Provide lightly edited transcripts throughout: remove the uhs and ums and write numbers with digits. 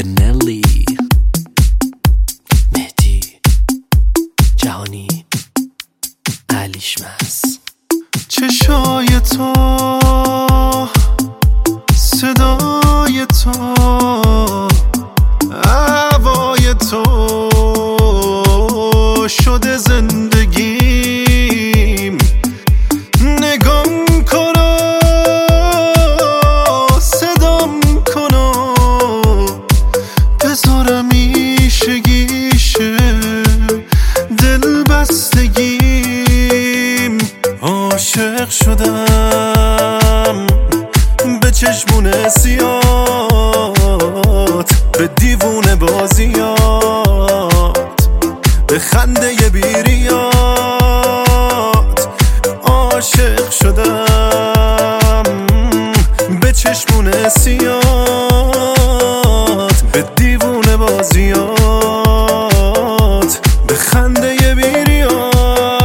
نلی، مهدی جهانی، علیشمس. چشای تو، صدای تو، هوای تو شده زندگیم. نگام کنو، صدام کنو، بذارم ایشگیشه دل بستگیم. عاشق شدم به چشمون سیات، به دیوونه بازیات، به خنده بیریات. عاشق شدم به چشمون سیات، به دیوونه بازیات، به خنده بیریات.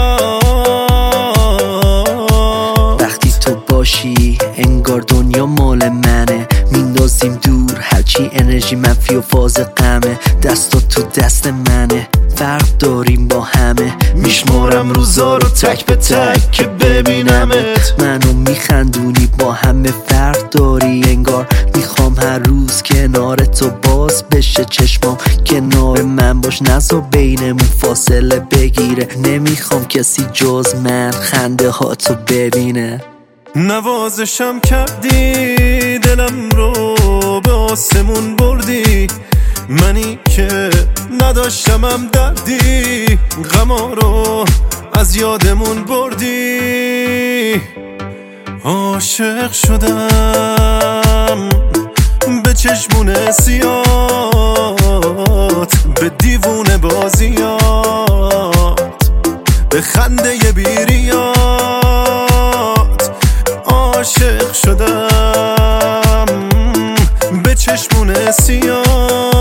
وقتی تو باشی انگار دنیا مال منه، میندازیم دور هرچی انرژی منفی و فاز غمه. دستات تو دست منه، فرق داریم با همه. میشمارم روزا رو تک به تک که ببینمت. منو میخندونی با همه فرق داری انگار. میخوام هر روز کنار تو باز بشه چشمام. کنار من باش، نذار بینمون فاصله بگیره. نمیخوام کسی جز من خنده ها تو ببینه. نوازشم کردی دلم رو به آسمون بردی. منی که نداشتمم دردی، غما رو از یادمون بردی. عاشق شدم به چشمون سیات، به دیوونه بازیات، به خنده بیریات. عاشق شدم به چشمون سیات،